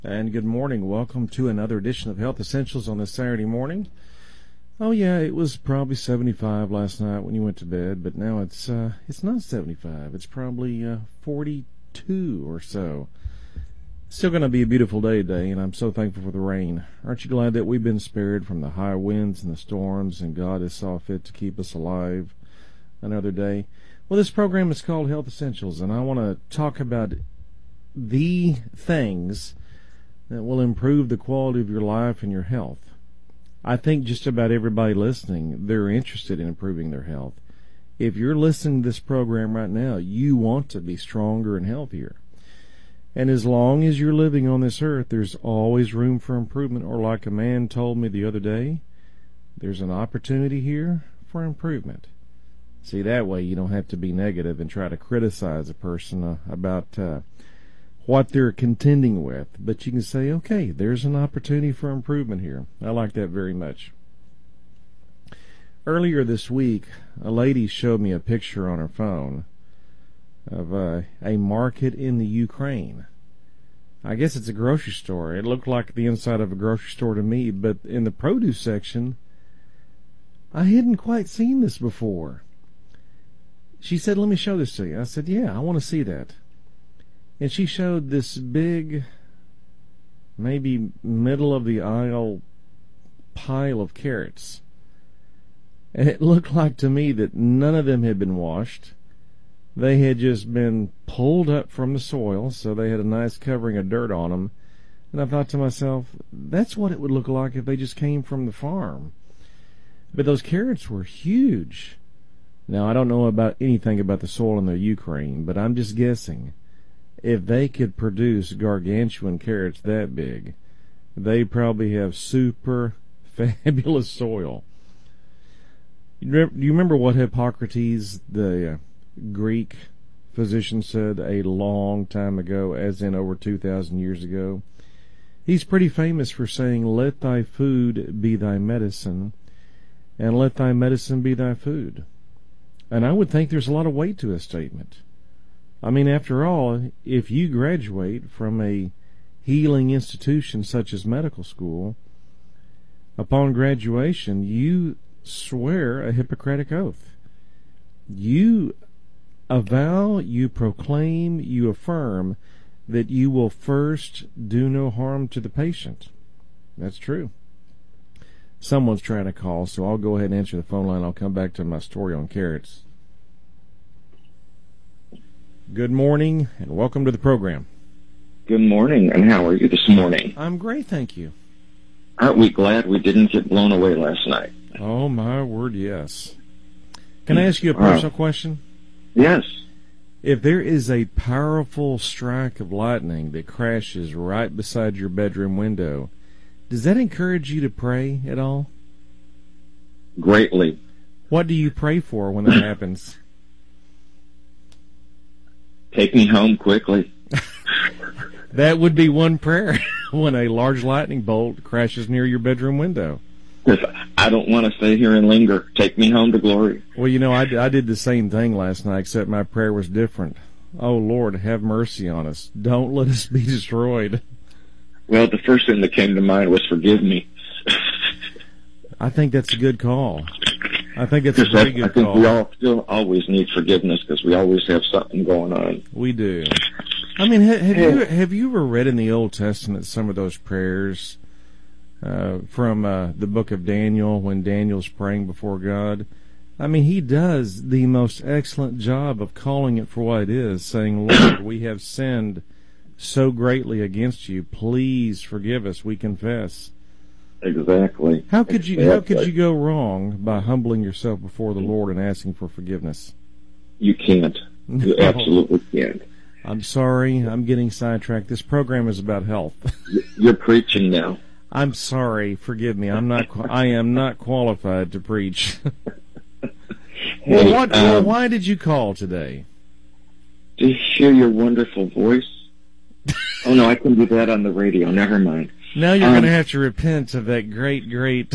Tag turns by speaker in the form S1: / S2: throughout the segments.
S1: And good morning. Welcome to another edition of Health Essentials on this Saturday morning. Oh yeah, it was probably 75 last night when you went to bed, but now it's not 75. It's probably 42 or so. Still going to be a beautiful day today, and I'm so thankful for the rain. Aren't you glad that we've been spared from the high winds and the storms, and God has saw fit to keep us alive another day? Well, this program is called Health Essentials, and I want to talk about the things that will improve the quality of your life and your health. I think just about everybody listening, they're interested in improving their health. If you're listening to this program right now, you want to be stronger and healthier. And as long as you're living on this earth, there's always room for improvement, or like a man told me the other day, there's an opportunity here for improvement. See, that way you don't have to be negative and try to criticize a person about what they're contending with, but you can say, okay, there's an opportunity for improvement here. I like that very much. Earlier this week, a lady showed me a picture on her phone of a market in the Ukraine. I guess it's a grocery store. It looked like the inside of a grocery store to me, but in the produce section, I hadn't quite seen this before. She said, let me show this to you. I said, yeah, I want to see that. And she showed this big, maybe middle of the aisle pile of carrots. And it looked like to me that none of them had been washed. They had just been pulled up from the soil, so they had a nice covering of dirt on them. And I thought to myself, that's what it would look like if they just came from the farm. But those carrots were huge. Now, I don't know about anything about the soil in the Ukraine, but I'm just guessing. If they could produce gargantuan carrots that big, they probably have super fabulous soil. Do you remember what Hippocrates, the Greek physician, said a long time ago, as in over 2,000 years ago? He's pretty famous for saying, let thy food be thy medicine, and let thy medicine be thy food. And I would think there's a lot of weight to his statement. I mean, after all, if you graduate from a healing institution such as medical school, upon graduation, you swear a Hippocratic oath. You avow, you proclaim, you affirm that you will first do no harm to the patient. That's true. Someone's trying to call, so I'll go ahead and answer the phone line. I'll come back to my story on carrots. Good morning, and welcome to the program.
S2: Good morning, and how are you this morning?
S1: I'm great, thank you.
S2: Aren't we glad we didn't get blown away last night?
S1: Oh, my word, yes. Can I ask you a personal question?
S2: Yes.
S1: If there is a powerful strike of lightning that crashes right beside your bedroom window, does that encourage you to pray at all?
S2: Greatly.
S1: What do you pray for when that happens?
S2: Take me home quickly.
S1: That would be one prayer when a large lightning bolt crashes near your bedroom window.
S2: Because I don't want to stay here and linger. Take me home to glory.
S1: Well, you know, I did the same thing last night, except my prayer was different. Oh, Lord, have mercy on us. Don't let us be destroyed.
S2: Well, the first thing that came to mind was forgive me.
S1: I think that's a good call. I think it's a very good call.
S2: I think we all still always need forgiveness because we always have something going on.
S1: We do. I mean, have you ever read in the Old Testament some of those prayers from the book of Daniel when Daniel's praying before God? I mean, he does the most excellent job of calling it for what it is, saying, Lord, we have sinned so greatly against you. Please forgive us. We confess.
S2: Exactly.
S1: How could you go wrong by humbling yourself before the Lord and asking for forgiveness?
S2: You can't. You absolutely can't.
S1: I'm sorry. I'm getting sidetracked. This program is about health.
S2: You're preaching now.
S1: I'm sorry. Forgive me. I am not qualified to preach. Well, why did you call today?
S2: To hear your wonderful voice. Oh no, I couldn't do that on the radio. Never mind.
S1: Now you're going to have to repent of that great.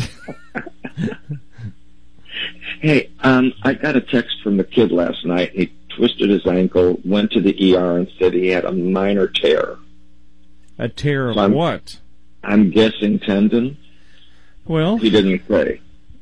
S2: Hey, I got a text from a kid last night. He twisted his ankle, went to the ER, and said he had a minor tear.
S1: A tear of
S2: So
S1: what?
S2: I'm guessing tendon.
S1: Well,
S2: He didn't say.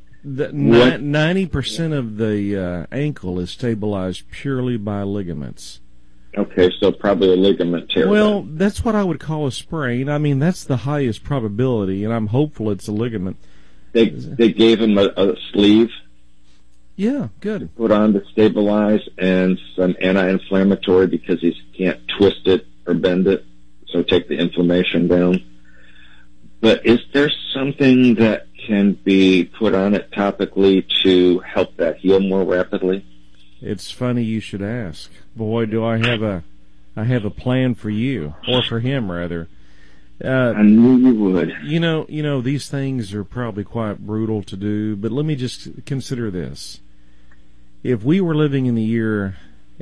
S1: 90% of the ankle is stabilized purely by ligaments.
S2: Okay, so probably a ligament tear.
S1: Well,
S2: then.
S1: that's what I would call a sprain. I mean, that's the highest probability, and I'm hopeful it's a ligament.
S2: They gave him a sleeve
S1: Yeah, good.
S2: put on to stabilize and some anti-inflammatory because he can't twist it or bend it, so take the inflammation down. But is there something that can be put on it topically to help that heal more rapidly?
S1: It's funny you should ask. Boy, do I have a plan for you, or for him rather.
S2: I knew you would.
S1: You know, these things are probably quite brutal to do, but let me just consider this. If we were living in the year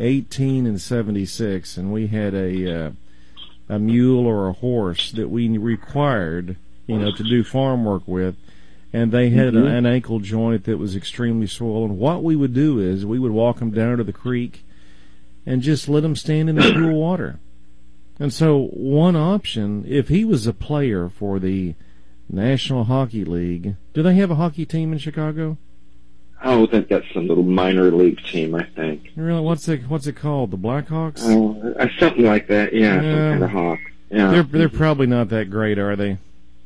S1: 1876 and we had a mule or a horse that we required, to do farm work with, and they had an ankle joint that was extremely swollen, what we would do is we would walk them down to the creek and just let them stand in the cool water. And so one option, if he was a player for the National Hockey League, do they have a hockey team in Chicago?
S2: Oh, that's a little minor league team, I think.
S1: Really, what's it called? The Blackhawks?
S2: Oh, something like that. Yeah, some kind of hawk. Yeah,
S1: They're probably not that great, are they?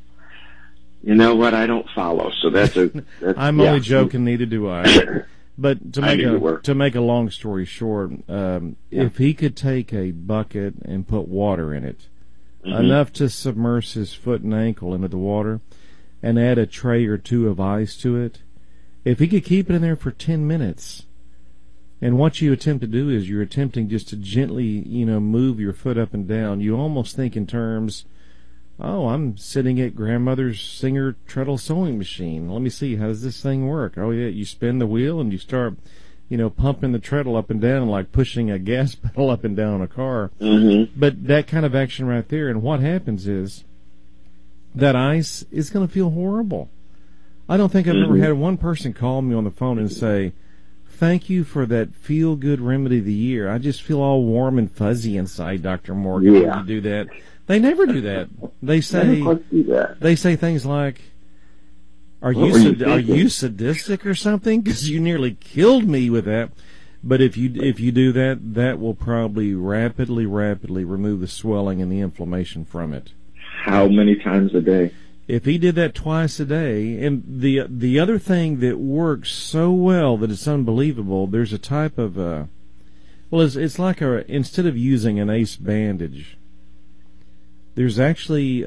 S2: You know what? I don't follow, so that's
S1: I'm only joking. Neither do I. But to make a long story short, if he could take a bucket and put water in it, enough to submerge his foot and ankle into the water, and add a tray or two of ice to it, if he could keep it in there for 10 minutes, and what you attempt to do is you're attempting just to gently, move your foot up and down. You almost think in terms, oh, I'm sitting at grandmother's Singer treadle sewing machine. Let me see, how does this thing work? Oh, yeah, you spin the wheel and you start, pumping the treadle up and down like pushing a gas pedal up and down on a car.
S2: Mm-hmm.
S1: But that kind of action right there, and what happens is that ice is going to feel horrible. I don't think I've ever had one person call me on the phone and say, thank you for that feel-good remedy of the year. I just feel all warm and fuzzy inside, Dr. Morgan, when you do that. They never do that. They say things like, "Are you sadistic or something? Because you nearly killed me with that." But if you do that, that will probably rapidly remove the swelling and the inflammation from it.
S2: How many times a day?
S1: If he did that twice a day, and the other thing that works so well that it's unbelievable, there's a type of it's like instead of using an ACE bandage, there's actually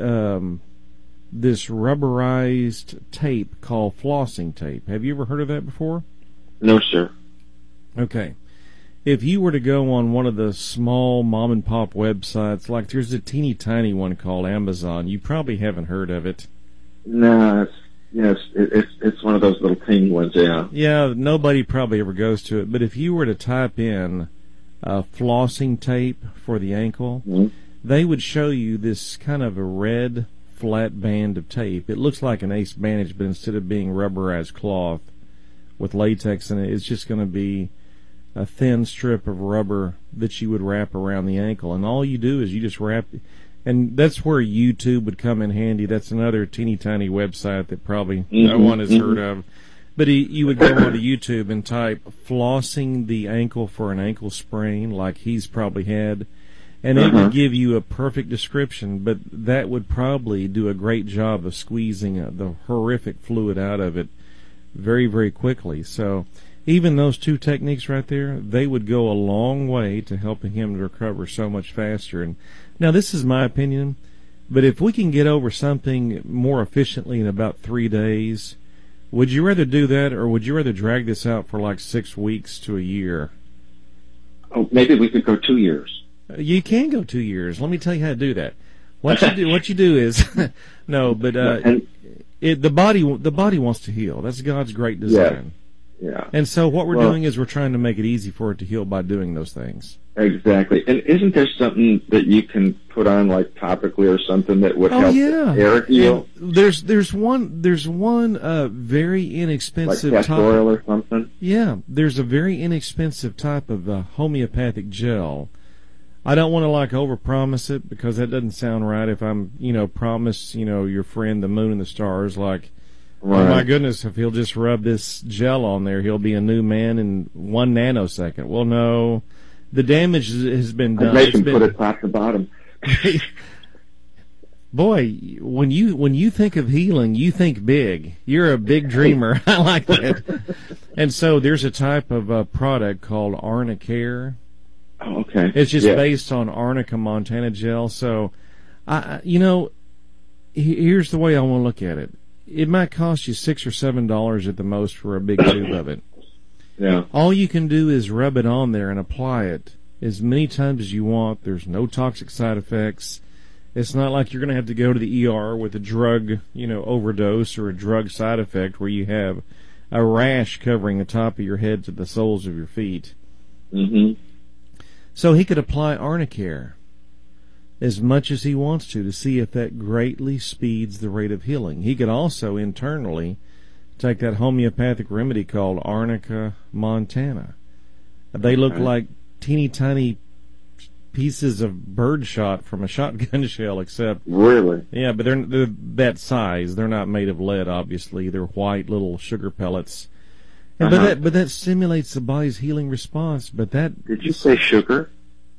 S1: this rubberized tape called flossing tape. Have you ever heard of that before?
S2: No, sir.
S1: Okay. If you were to go on one of the small mom-and-pop websites, like there's a teeny tiny one called Amazon, you probably haven't heard of it.
S2: No, it's one of those little teeny ones, yeah.
S1: Yeah, nobody probably ever goes to it. But if you were to type in flossing tape for the ankle, they would show you this kind of a red, flat band of tape. It looks like an ACE bandage, but instead of being rubberized cloth with latex in it, it's just going to be a thin strip of rubber that you would wrap around the ankle. And all you do is you just wrap, and that's where YouTube would come in handy. That's another teeny tiny website that probably no one has heard of. But you would go onto YouTube and type flossing the ankle for an ankle sprain, like he's probably had, and it would give you a perfect description, but that would probably do a great job of squeezing the horrific fluid out of it very, very quickly. So even those two techniques right there, they would go a long way to helping him to recover so much faster. And now this is my opinion, but if we can get over something more efficiently in about 3 days, would you rather do that, or would you rather drag this out for like 6 weeks to a year?
S2: Oh, maybe we could go 2 years.
S1: You can go 2 years. Let me tell you how to do that. What you do is no, but the body wants to heal. That's God's great design.
S2: Yeah.
S1: And so what we're doing is we're trying to make it easy for it to heal by doing those things.
S2: Exactly. And isn't there something that you can put on like topically or something that would help hair heal?
S1: There's one very inexpensive
S2: like castor oil or something?
S1: Yeah, there's a very inexpensive type of homeopathic gel I don't want to like overpromise it because that doesn't sound right. If I'm, promise, your friend the moon and the stars, like,
S2: Right.
S1: oh my goodness, if he'll just rub this gel on there, he'll be a new man in 1 nanosecond. Well, no, the damage has been done.
S2: Make him put it top to bottom.
S1: Boy, when you think of healing, you think big. You're a big dreamer. I like that. And so there's a type of product called Arnicare.
S2: Oh, okay.
S1: It's just based on Arnica Montana gel. So, here's the way I want to look at it. It might cost you $6 or $7 at the most for a big tube of it.
S2: Yeah.
S1: All you can do is rub it on there and apply it as many times as you want. There's no toxic side effects. It's not like you're going to have to go to the ER with a drug, overdose or a drug side effect where you have a rash covering the top of your head to the soles of your feet.
S2: Mm-hmm.
S1: So he could apply Arnicare as much as he wants to see if that greatly speeds the rate of healing. He could also internally take that homeopathic remedy called Arnica Montana. They look like teeny tiny pieces of birdshot from a shotgun shell, except
S2: Really?
S1: yeah, but they're that size. They're not made of lead, obviously. They're white little sugar pellets. And but that stimulates the body's healing response. But that
S2: Did you say sugar?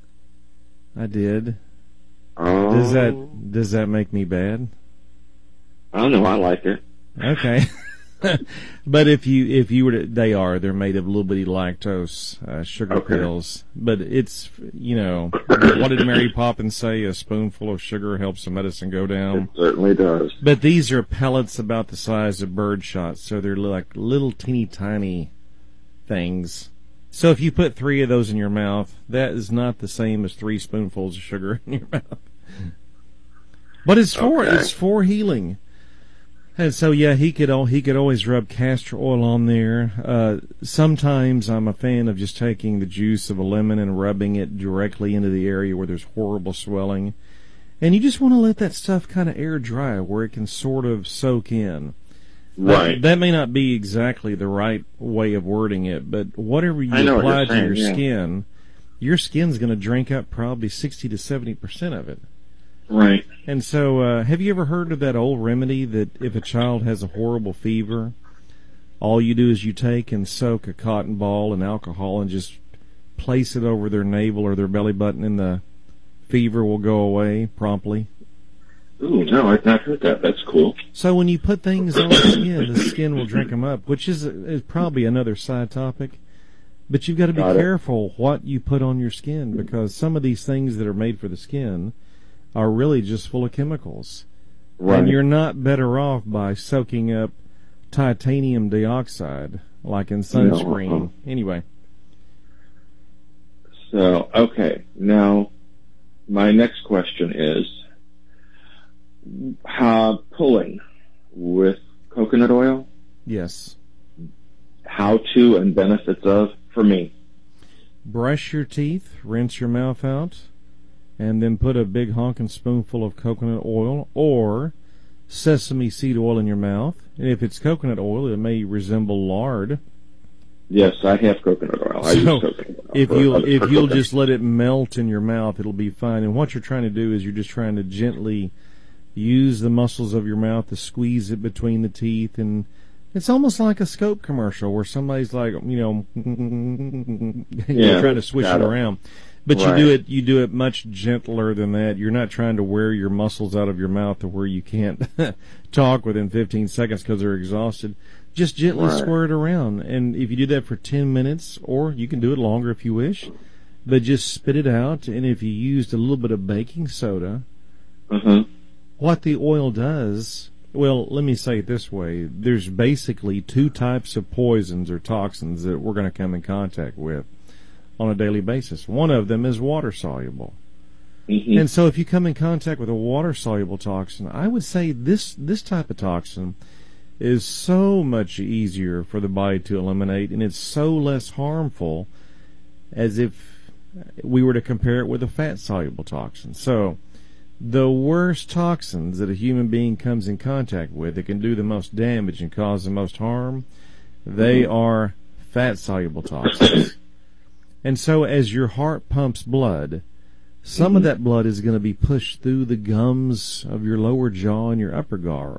S1: I did.
S2: Oh.
S1: Does that make me bad?
S2: I don't know. I like it.
S1: Okay. But if you were to, they're made of little bitty lactose sugar pills. But it's, what did Mary Poppins say? A spoonful of sugar helps the medicine go down.
S2: It certainly does.
S1: But these are pellets about the size of birdshot, so they're like little teeny tiny things. So if you put 3 of those in your mouth, that is not the same as 3 spoonfuls of sugar in your mouth. But it's for healing. And so he could always rub castor oil on there. Sometimes I'm a fan of just taking the juice of a lemon and rubbing it directly into the area where there's horrible swelling. And you just want to let that stuff kind of air dry where it can sort of soak in.
S2: Right.
S1: That may not be exactly the right way of wording it, but whatever you apply to your skin, your skin's going to drink up probably 60 to 70% of it.
S2: Right.
S1: And so, have you ever heard of that old remedy that if a child has a horrible fever, all you do is you take and soak a cotton ball in alcohol and just place it over their navel or their belly button, and the fever will go away promptly?
S2: Ooh, no, I've not heard that. That's cool.
S1: So when you put things on the skin will drink them up, which is probably another side topic. But you've got to be careful what you put on your skin, because some of these things that are made for the skin are really just full of chemicals. Right. And you're not better off by soaking up titanium dioxide, like in sunscreen. No. Anyway.
S2: So, okay. Now, my next question is, pulling with coconut oil?
S1: Yes.
S2: How to and benefits of, for me.
S1: Brush your teeth, rinse your mouth out, and then put a big honking spoonful of coconut oil or sesame seed oil in your mouth. And if it's coconut oil, it may resemble lard.
S2: Yes, I have coconut oil. I use coconut oil.
S1: If you'll just let it melt in your mouth, it'll be fine. And what you're trying to do is you're just trying to gently use the muscles of your mouth to squeeze it between the teeth. And it's almost like a Scope commercial where somebody's like, trying to swish it around. But you do it much gentler than that. You're not trying to wear your muscles out of your mouth to where you can't talk within 15 seconds because they're exhausted. Just gently swirl it around. And if you do that for 10 minutes, or you can do it longer if you wish, but just spit it out. And if you used a little bit of baking soda, what the oil does, well, let me say it this way. There's basically 2 types of poisons or toxins that we're going to come in contact with on a daily basis. One of them is water-soluble. And so if you come in contact with a water-soluble toxin, I would say this type of toxin is so much easier for the body to eliminate, and it's so less harmful as if we were to compare it with a fat-soluble toxin. So the worst toxins that a human being comes in contact with that can do the most damage and cause the most harm, they are fat-soluble toxins. And so as your heart pumps blood some of that blood is going to be pushed through the gums of your lower jaw and your upper jaw.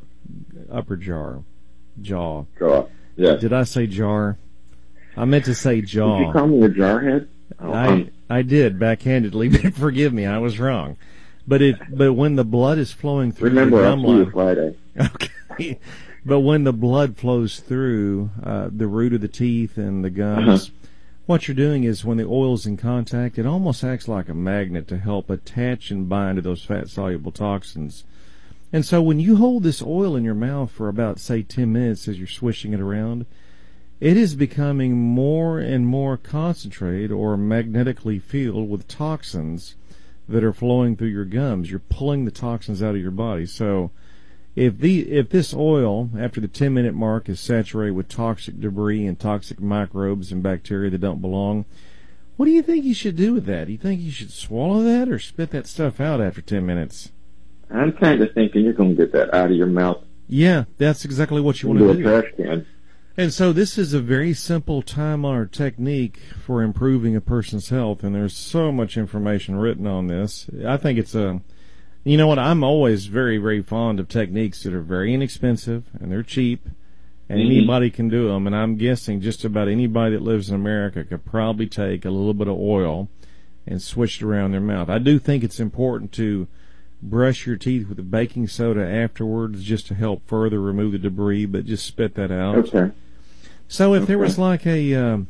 S2: Jaw. Yeah.
S1: Did I say jar? I meant to say jaw.
S2: Did you call me a jarhead?
S1: I did backhandedly, but forgive me, I was wrong. But when the blood is flowing through the gum line,
S2: Friday.
S1: Okay. But when the blood flows through the root of the teeth and the gums, what you're doing is when the oil's in contact, it almost acts like a magnet to help attach and bind to those fat-soluble toxins. And so when you hold this oil in your mouth for about, say, 10 minutes as you're swishing it around, it is becoming more and more concentrated or magnetically filled with toxins that are flowing through your gums. You're pulling the toxins out of your body. So if this oil, after the 10-minute mark, is saturated with toxic debris and toxic microbes and bacteria that don't belong, what do you think you should do with that? Do you think you should swallow that or spit that stuff out after 10 minutes?
S2: I'm kind of thinking you're going to get that out of your mouth.
S1: Yeah, that's exactly what you want to do.
S2: Into a trash can.
S1: And so this is a very simple time-honored technique for improving a person's health, and there's so much information written on this. I think it's you know what, I'm always very, very fond of techniques that are very inexpensive, and they're cheap, and anybody can do them, and I'm guessing just about anybody that lives in America could probably take a little bit of oil and switch it around their mouth. I do think it's important to brush your teeth with baking soda afterwards just to help further remove the debris, but just spit that out.
S2: Okay.
S1: So if there was like a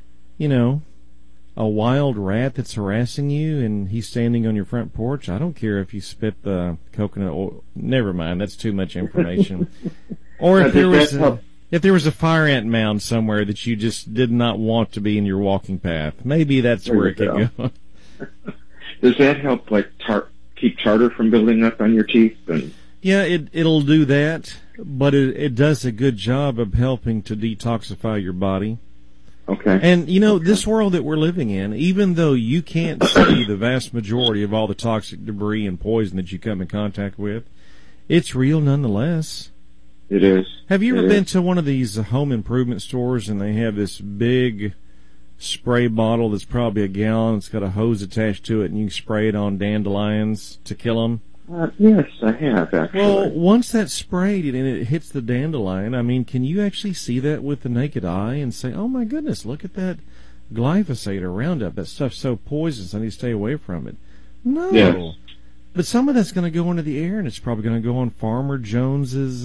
S1: wild rat that's harassing you and he's standing on your front porch, I don't care if you spit the coconut oil. Never mind, that's too much information. Or if there was a fire ant mound somewhere that you just did not want to be in your walking path, maybe that's where it could go.
S2: Does that help, like, keep tartar from building up on your teeth?
S1: Yeah, it'll do that, but it does a good job of helping to detoxify your body.
S2: Okay.
S1: And, this world that we're living in, even though you can't see the vast majority of all the toxic debris and poison that you come in contact with, it's real nonetheless.
S2: It is.
S1: Have you ever been to one of these home improvement stores and they have this big spray bottle that's probably a gallon, it's got a hose attached to it, and you can spray it on dandelions to kill them?
S2: Yes, I have, actually.
S1: Well, once that's sprayed and it hits the dandelion, I mean, can you actually see that with the naked eye and say, oh my goodness, look at that glyphosate or Roundup, that stuff's so poisonous, I need to stay away from it? No.
S2: Yes.
S1: But some of that's going to go into the air, and it's probably going to go on Farmer Jones's,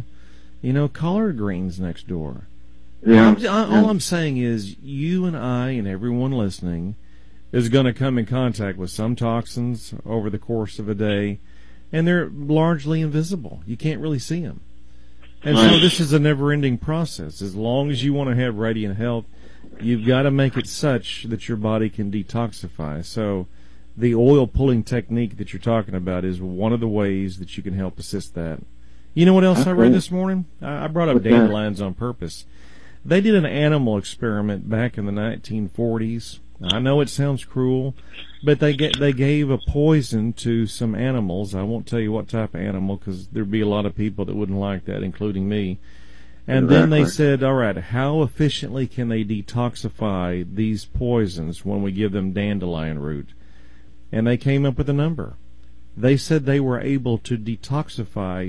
S1: collard greens next door.
S2: Yeah.
S1: All I'm saying is you and I and everyone listening is going to come in contact with some toxins over the course of a day, and they're largely invisible. You can't really see them. And so this is a never-ending process. As long as you want to have radiant health, you've got to make it such that your body can detoxify. So the oil-pulling technique that you're talking about is one of the ways that you can help assist that. You know what else I read this morning? I brought up dandelions on purpose. They did an animal experiment back in the 1940s. I know it sounds cruel, but they gave a poison to some animals. I won't tell you what type of animal because there'd be a lot of people that wouldn't like that, including me. And then they said, all right, how efficiently can they detoxify these poisons when we give them dandelion root? And they came up with a number. They said they were able to detoxify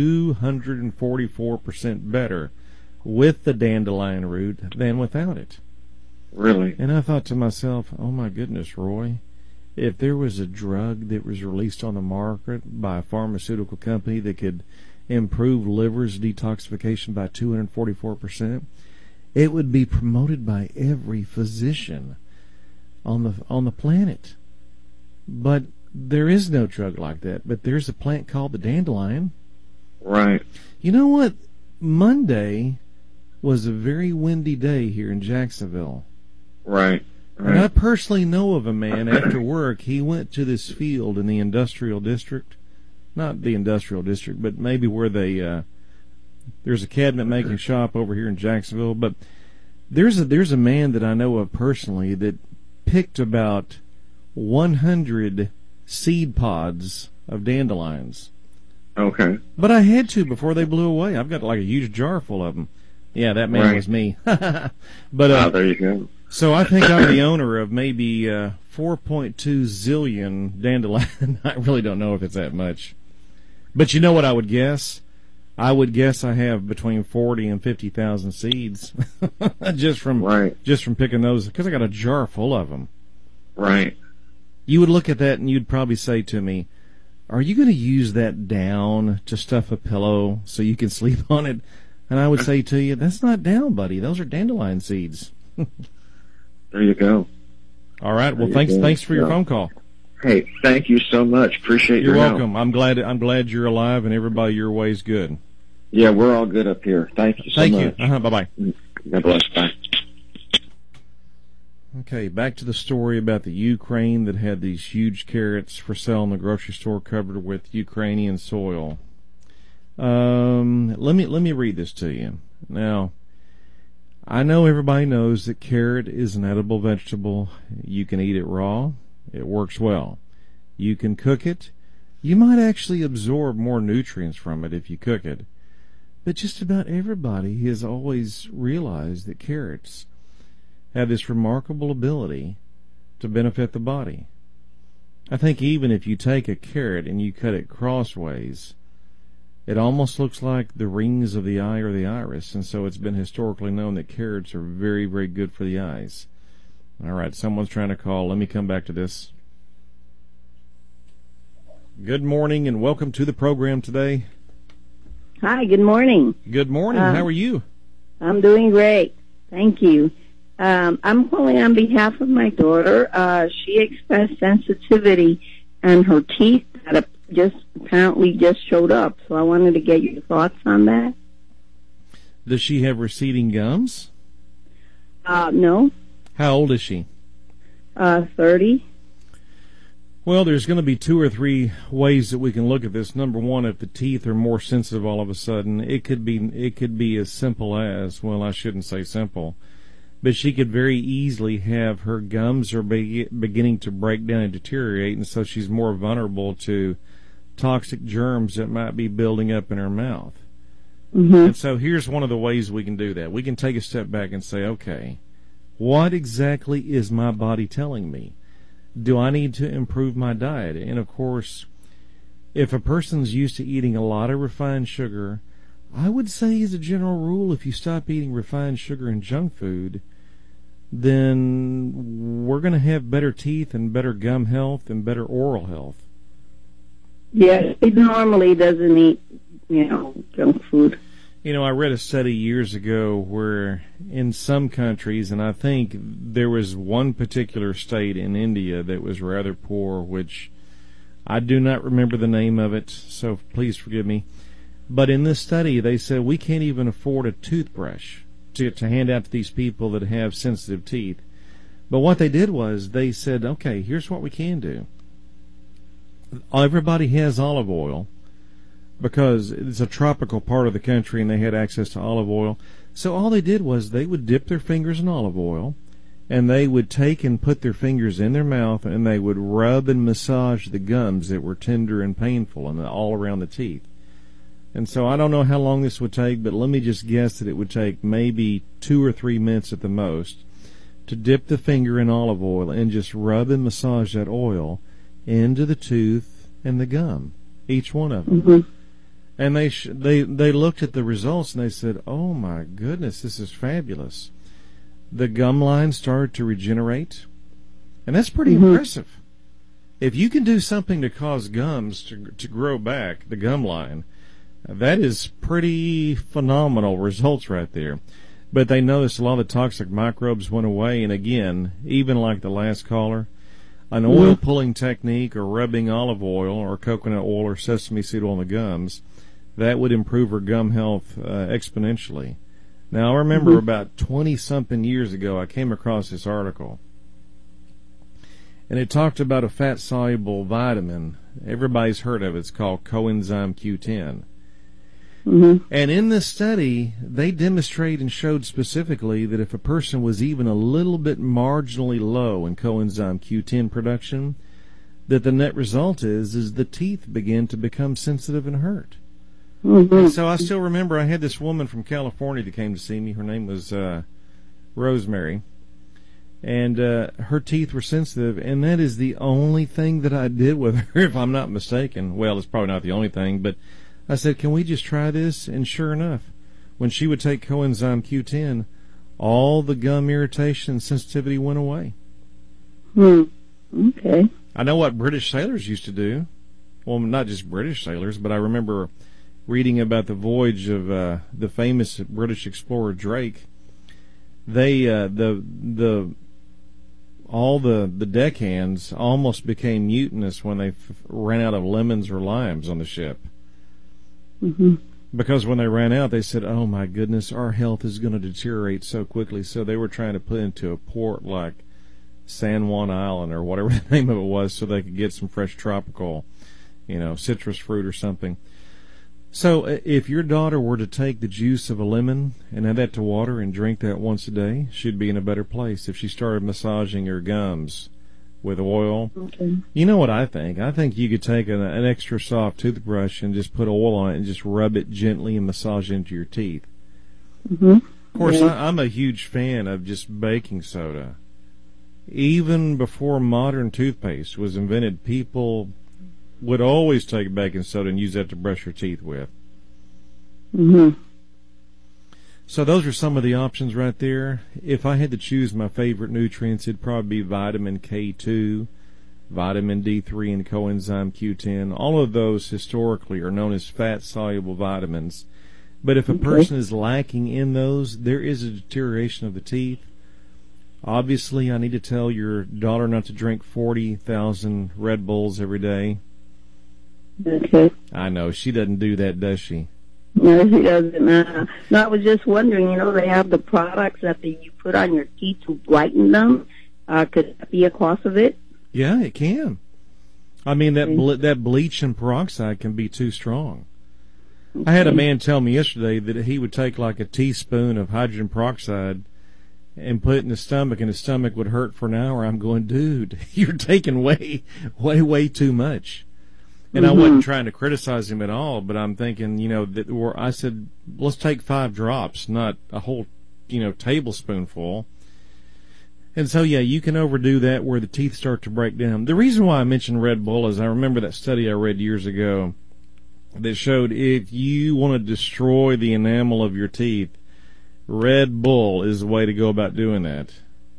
S1: 244% better with the dandelion root than without it.
S2: Really?
S1: And I thought to myself, oh my goodness, Roy, if there was a drug that was released on the market by a pharmaceutical company that could improve liver's detoxification by 244%, it would be promoted by every physician on the planet. But there is no drug like that. But there's a plant called the dandelion.
S2: Right.
S1: You know what? Monday was a very windy day here in Jacksonville.
S2: Right.
S1: And I personally know of a man, after work, he went to this field in the industrial district. Not the industrial district, but maybe where there's a cabinet making shop over here in Jacksonville. But there's a man that I know of personally that picked about 100 seed pods of dandelions.
S2: Okay.
S1: But I had to before they blew away. I've got like a huge jar full of them. Yeah, that man was me. But
S2: there you go.
S1: So I think I'm the owner of maybe 4.2 zillion dandelion. I really don't know if it's that much. But you know what I would guess? I would guess I have between 40 and 50,000 seeds just from picking those, because I got a jar full of them.
S2: Right.
S1: You would look at that and you'd probably say to me, "Are you going to use that down to stuff a pillow so you can sleep on it?" And I would say to you, "That's not down, buddy. Those are dandelion seeds."
S2: There you go.
S1: All right. Well, thanks for your phone call.
S2: Hey, thank you so much. Appreciate your help.
S1: You're welcome. I'm glad you're alive and everybody your way's good.
S2: Yeah, we're all good up here. Thank you so much.
S1: Thank you. Bye-bye.
S2: God bless. Bye.
S1: Okay, back to the story about the Ukraine that had these huge carrots for sale in the grocery store covered with Ukrainian soil. Let me read this to you. Now, I know everybody knows that carrot is an edible vegetable. You can eat it raw. It works well. You can cook it. You might actually absorb more nutrients from it if you cook it. But just about everybody has always realized that carrots have this remarkable ability to benefit the body. I think even if you take a carrot and you cut it crossways, it almost looks like the rings of the eye or the iris, and so it's been historically known that carrots are very, very good for the eyes. All right, someone's trying to call. Let me come back to this. Good morning and welcome to the program today.
S3: Hi, good morning.
S1: Good morning. How are you?
S3: I'm doing great. Thank you. I'm calling on behalf of my daughter. She expressed sensitivity and her teeth that apparently just showed up. So I wanted to get your thoughts on that.
S1: Does she have receding gums?
S3: No.
S1: How old is she?
S3: 30.
S1: Well, there's going to be 2 or 3 ways that we can look at this. Number one, if the teeth are more sensitive all of a sudden, it could be as simple as, well, I shouldn't say simple, but she could very easily have her gums are beginning to break down and deteriorate, and so she's more vulnerable to toxic germs that might be building up in her mouth.
S3: Mm-hmm.
S1: And so here's one of the ways we can do that. We can take a step back and say, okay, what exactly is my body telling me? Do I need to improve my diet? And of course, if a person's used to eating a lot of refined sugar, I would say as a general rule, if you stop eating refined sugar and junk food, then we're going to have better teeth and better gum health and better oral health.
S3: Yes, it normally doesn't eat, junk food.
S1: I read a study years ago where in some countries, and I think there was one particular state in India that was rather poor, which I do not remember the name of it, so please forgive me. But in this study, they said we can't even afford a toothbrush to hand out to these people that have sensitive teeth. But what they did was they said, okay, here's what we can do. Everybody has olive oil, because it's a tropical part of the country and they had access to olive oil. So all they did was they would dip their fingers in olive oil and they would take and put their fingers in their mouth and they would rub and massage the gums that were tender and painful and all around the teeth. And so I don't know how long this would take, but let me just guess that it would take maybe 2 or 3 minutes at the most to dip the finger in olive oil and just rub and massage that oil into the tooth and the gum, each one of them.
S3: Mm-hmm.
S1: And they looked at the results and they said, oh my goodness, this is fabulous. The gum line started to regenerate, and that's pretty impressive. If you can do something to cause gums to grow back, the gum line, that is pretty phenomenal results right there. But they noticed a lot of the toxic microbes went away, and again, even like the last caller, an oil pulling technique or rubbing olive oil or coconut oil or sesame seed oil on the gums, that would improve her gum health exponentially. Now, I remember about 20-something years ago, I came across this article, and it talked about a fat-soluble vitamin. Everybody's heard of it. It's called coenzyme Q10.
S3: Mm-hmm.
S1: And in this study, they demonstrated and showed specifically that if a person was even a little bit marginally low in coenzyme Q10 production, that the net result is the teeth begin to become sensitive and hurt.
S3: Mm-hmm.
S1: And so I still remember I had this woman from California that came to see me. Her name was Rosemary. And her teeth were sensitive, and that is the only thing that I did with her, if I'm not mistaken. Well, it's probably not the only thing, but I said, can we just try this? And sure enough, when she would take coenzyme Q10, all the gum irritation and sensitivity went away.
S3: Okay.
S1: I know what British sailors used to do. Well, not just British sailors, but I remember reading about the voyage of the famous British explorer Drake. They all the deckhands almost became mutinous when they ran out of lemons or limes on the ship.
S3: Mm-hmm.
S1: Because when they ran out, they said, oh my goodness, our health is going to deteriorate so quickly. So they were trying to put into a port like San Juan Island or whatever the name of it was, so they could get some fresh tropical, citrus fruit or something. So if your daughter were to take the juice of a lemon and add that to water and drink that once a day, she'd be in a better place. If she started massaging her gums with oil,
S3: okay.
S1: You know what I think? I think you could take an extra soft toothbrush and just put oil on it and just rub it gently and massage it into your teeth.
S3: Mm-hmm.
S1: Of course,
S3: Yeah.
S1: I'm a huge fan of just baking soda. Even before modern toothpaste was invented, people would always take baking soda and use that to brush your teeth with.
S3: Mm-hmm.
S1: So those are some of the options right there. If I had to choose my favorite nutrients, it'd probably be vitamin K2, vitamin D3, and coenzyme Q10. All of those historically are known as fat-soluble vitamins. But if a person is lacking in those, there is a deterioration of the teeth. Obviously, I need to tell your daughter not to drink 40,000 Red Bulls every day.
S3: Okay.
S1: I know, she doesn't do that, does she?
S3: No, she doesn't. No, I was just wondering, they have the products that you put on your teeth to whiten them. Could that be a cause of it?
S1: Yeah, it can. I mean, that bleach and peroxide can be too strong. Okay. I had a man tell me yesterday that he would take like a teaspoon of hydrogen peroxide and put it in his stomach, and his stomach would hurt for an hour. I'm going, dude, you're taking way, way, way too much. And I wasn't trying to criticize him at all, but I'm thinking, I said, let's take 5 drops, not a whole, tablespoonful. And so, yeah, you can overdo that where the teeth start to break down. The reason why I mentioned Red Bull is I remember that study I read years ago that showed if you want to destroy the enamel of your teeth, Red Bull is the way to go about doing that.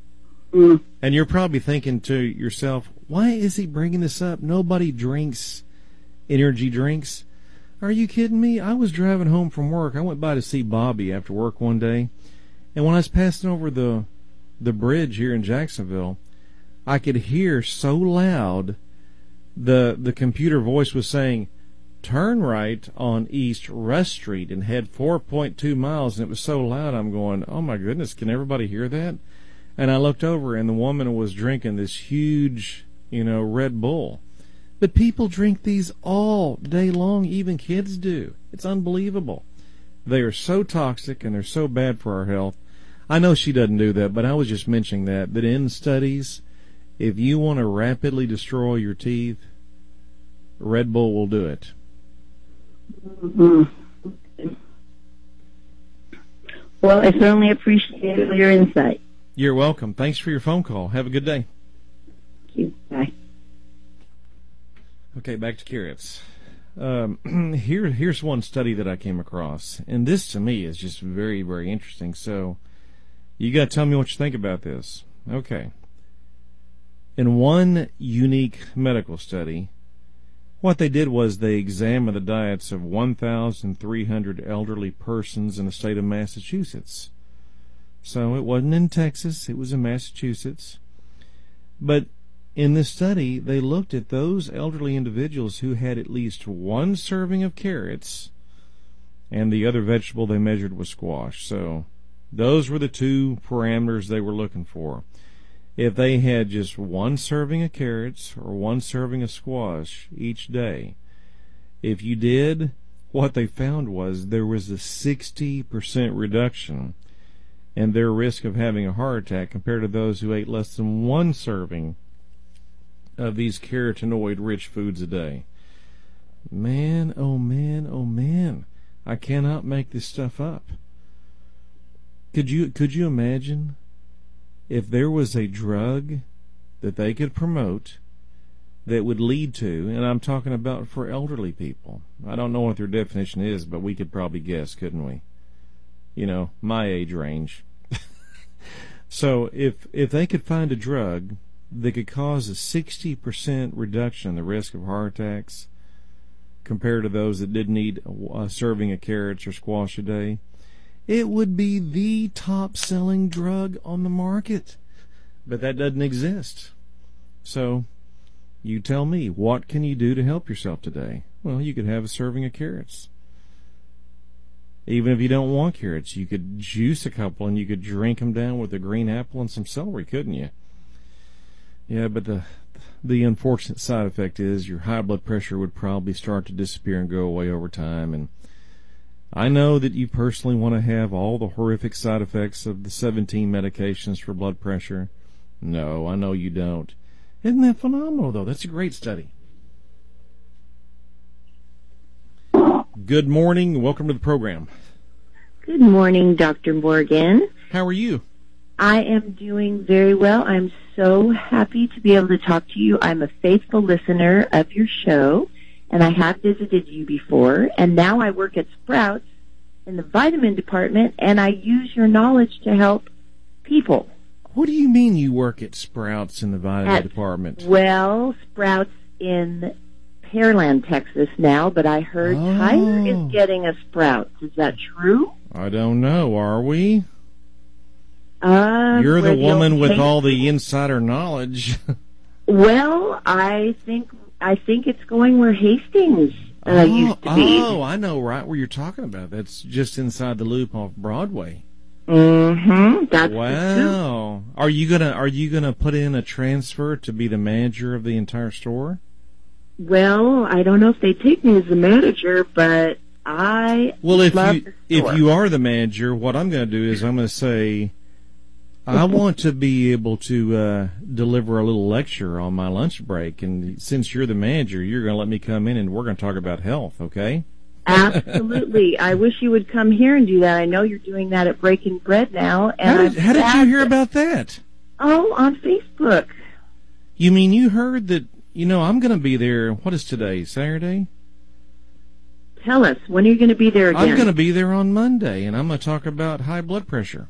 S1: And you're probably thinking to yourself, why is he bringing this up? Nobody drinks energy drinks. Are you kidding me? I was driving home from work. I went by to see Bobby after work one day, and when I was passing over the bridge here in Jacksonville, I could hear so loud the computer voice was saying, turn right on East Rush Street and head 4.2 miles, and it was so loud I'm going, oh my goodness, can everybody hear that? And I looked over, and the woman was drinking this huge, Red Bull. But people drink these all day long, even kids do. It's unbelievable. They are so toxic and they're so bad for our health. I know she doesn't do that, but I was just mentioning that in studies, if you want to rapidly destroy your teeth, Red Bull will do it.
S3: Mm-hmm. Well, I certainly appreciate your insight.
S1: You're welcome. Thanks for your phone call. Have a good day.
S3: Thank you. Bye.
S1: Okay, back to carrots. Here's one study that I came across, and this to me is just very, very interesting. So you got to tell me what you think about this. Okay. In one unique medical study, what they did was they examined the diets of 1,300 elderly persons in the state of Massachusetts. So it wasn't in Texas, it was in Massachusetts. But in this study, they looked at those elderly individuals who had at least one serving of carrots, and the other vegetable they measured was squash. So those were the 2 parameters they were looking for. If they had just one serving of carrots or one serving of squash each day, if you did, what they found was there was a 60% reduction in their risk of having a heart attack compared to those who ate less than one serving of these carotenoid-rich foods a day. Man, oh man, oh man. I cannot make this stuff up. Could you imagine if there was a drug that they could promote that would lead to, and I'm talking about for elderly people. I don't know what their definition is, but we could probably guess, couldn't we? You know, my age range. So if they could find a drug that could cause a 60% reduction in the risk of heart attacks compared to those that didn't need a serving of carrots or squash a day, it would be the top-selling drug on the market. But that doesn't exist. So, you tell me, what can you do to help yourself today? Well, you could have a serving of carrots. Even if you don't want carrots, you could juice a couple and you could drink them down with a green apple and some celery, couldn't you? Yeah, but the unfortunate side effect is your high blood pressure would probably start to disappear and go away over time. And I know that you personally want to have all the horrific side effects of the 17 medications for blood pressure. No, I know you don't. Isn't that phenomenal, though? That's a great study. Good morning. Welcome to the program.
S3: Good morning, Dr. Morgan.
S1: How are you?
S3: I am doing very well. I'm so happy to be able to talk to you. I'm a faithful listener of your show, and I have visited you before, and now I work at Sprouts in the vitamin department, and I use your knowledge to help people.
S1: What do you mean you work at Sprouts in the vitamin department?
S3: Well, Sprouts in Pearland, Texas now, but I heard Tyler is getting a Sprouts. Is that true?
S1: I don't know. Are we? You're the woman with all the insider knowledge.
S3: Well, I think it's going where Hastings used to be.
S1: Oh, I know right where you're talking about. That's just inside the loop off Broadway.
S3: Mm-hmm. That's
S1: wow. Are you gonna put in a transfer to be the manager of the entire store?
S3: Well, I don't know if they take me as the manager, but
S1: if you are the manager, what I'm going to do is I'm going to say, I want to be able to deliver a little lecture on my lunch break, and since you're the manager, you're going to let me come in and we're going to talk about health, okay?
S3: Absolutely. I wish you would come here and do that. I know you're doing that at Breaking Bread now. And
S1: how did you hear about that?
S3: Oh, on Facebook.
S1: You mean you heard that, I'm going to be there, what is today, Saturday?
S3: Tell us, when are you going to be there again?
S1: I'm going to be there on Monday, and I'm going to talk about high blood pressure.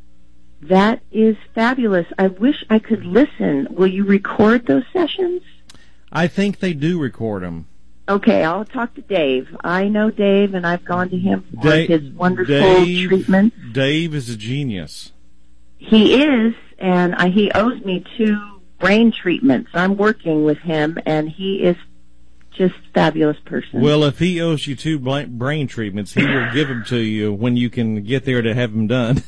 S3: That is fabulous. I wish I could listen. Will you record those sessions?
S1: I think they do record them.
S3: Okay, I'll talk to Dave. I know Dave, and I've gone to him for his wonderful treatment.
S1: Dave is a genius.
S3: He is, and he owes me 2 brain treatments. I'm working with him, and he is just a fabulous person.
S1: Well, if he owes you 2 brain treatments, he will give them to you when you can get there to have them done.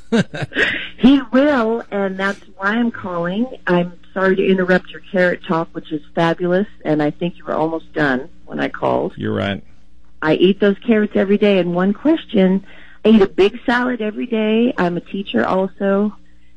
S3: He will, and that's why I'm calling. I'm sorry to interrupt your carrot talk, which is fabulous, and I think you were almost done when I called.
S1: You're right.
S3: I eat those carrots every day, and one question, I eat a big salad every day. I'm a teacher also,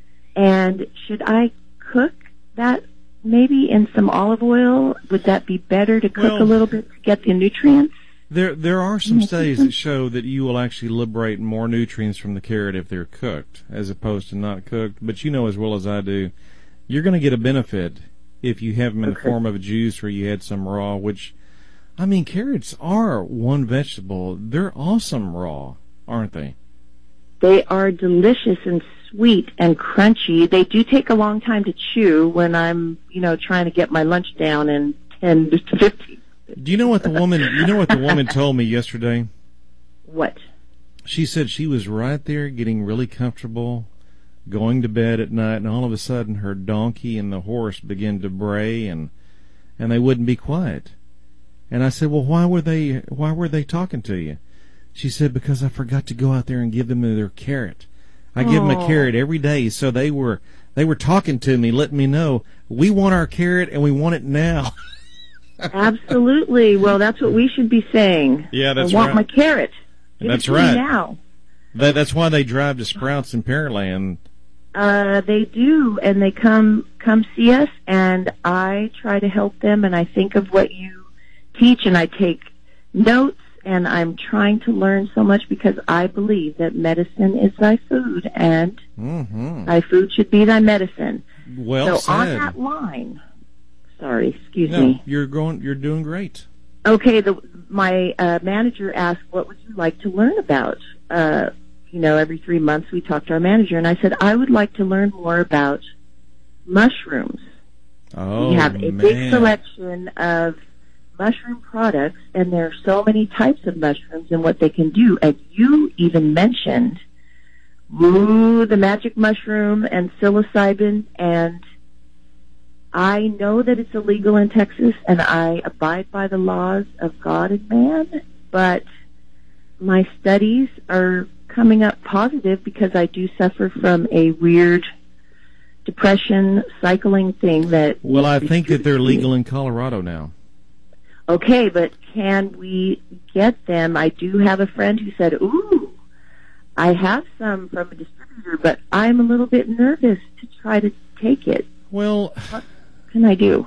S3: and should I cook that maybe in some olive oil? Would that be better to cook a little bit to get the nutrients?
S1: There are some studies that show that you will actually liberate more nutrients from the carrot if they're cooked as opposed to not cooked. But you know as well as I do, you're going to get a benefit if you have them in the form of a juice or you had some raw, which, I mean, carrots are one vegetable. They're awesome raw, aren't they?
S3: They are delicious and sweet and crunchy. They do take a long time to chew when I'm, trying to get my lunch down in 10 to 15.
S1: Do you know what the woman told me yesterday?
S3: What?
S1: She said she was right there getting really comfortable, going to bed at night, and all of a sudden her donkey and the horse began to bray and they wouldn't be quiet. And I said, "Well, why were they talking to you?" She said, "Because I forgot to go out there and give them their carrot. I give them a carrot every day, so they were talking to me, letting me know, we want our carrot and we want it now."
S3: Absolutely. Well, that's what we should be saying.
S1: Yeah, that's
S3: right. I want my
S1: right.
S3: carrot. Give
S1: That's
S3: it to
S1: right.
S3: me now.
S1: That's why they drive to Sprouts in Pearland.
S3: They do, and they come see us, and I try to help them, and I think of what you teach, and I take notes, and I'm trying to learn so much because I believe that medicine is thy food, and thy food should be thy medicine.
S1: Well
S3: so on
S1: said.
S3: that line, sorry, excuse
S1: No,
S3: me.
S1: you're doing great.
S3: Okay, my manager asked, what would you like to learn about? Every 3 months we talk to our manager, and I said, I would like to learn more about mushrooms.
S1: Oh,
S3: we have a big selection of mushroom products, and there are so many types of mushrooms and what they can do. And you even mentioned the magic mushroom and psilocybin, and I know that it's illegal in Texas, and I abide by the laws of God and man, but my studies are coming up positive because I do suffer from a weird depression cycling thing that...
S1: Well, I think that they're legal in Colorado now.
S3: Okay, but can we get them? I do have a friend who said, ooh, I have some from a distributor, but I'm a little bit nervous to try to take it.
S1: Well...
S3: What can I do?